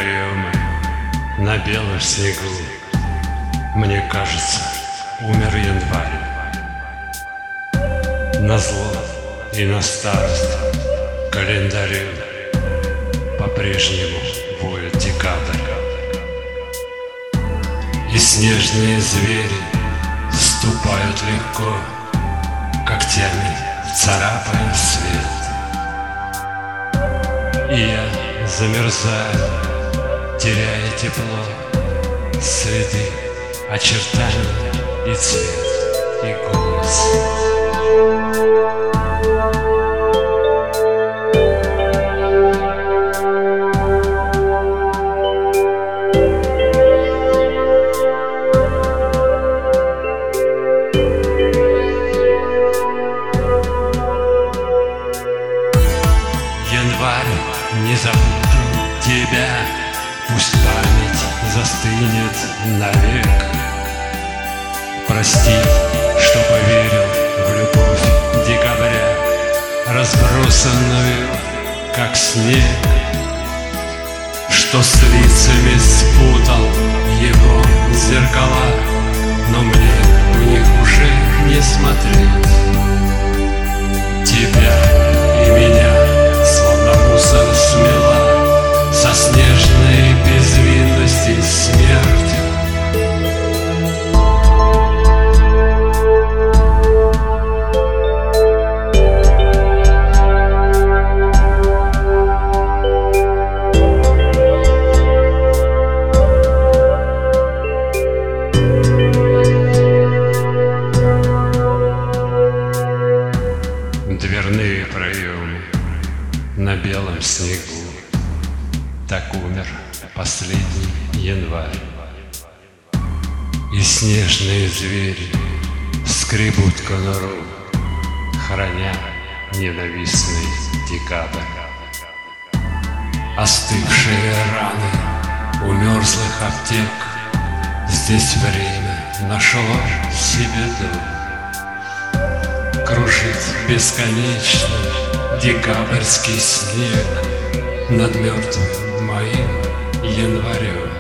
проемы на белом снегу. Мне кажется, умер январь. Назло и на старость календарю по-прежнему воет декабрь. И снежные звери ступают легко, когтями царапая свет. И я замерзаю, теряя тепло, следы, очертания и цвет, и голос. Январь, не забуду тебя, пусть память застынет навек. Прости, что поверил в любовь декабря, разбросанную, как снег, что с лицами спутал его зеркала, но мне в них уже не смотреть. Тебя и меня словно мусор смела со снежной безвинности смерть. Дверные проемы на белом снегу. Так умер последний январь. И снежные звери скребут конуру, храня ненавистный декабрь. Остывшие раны у мерзлых аптек, здесь время нашло себе дом. Кружит бесконечный декабрьский снег над мертвым моим январем.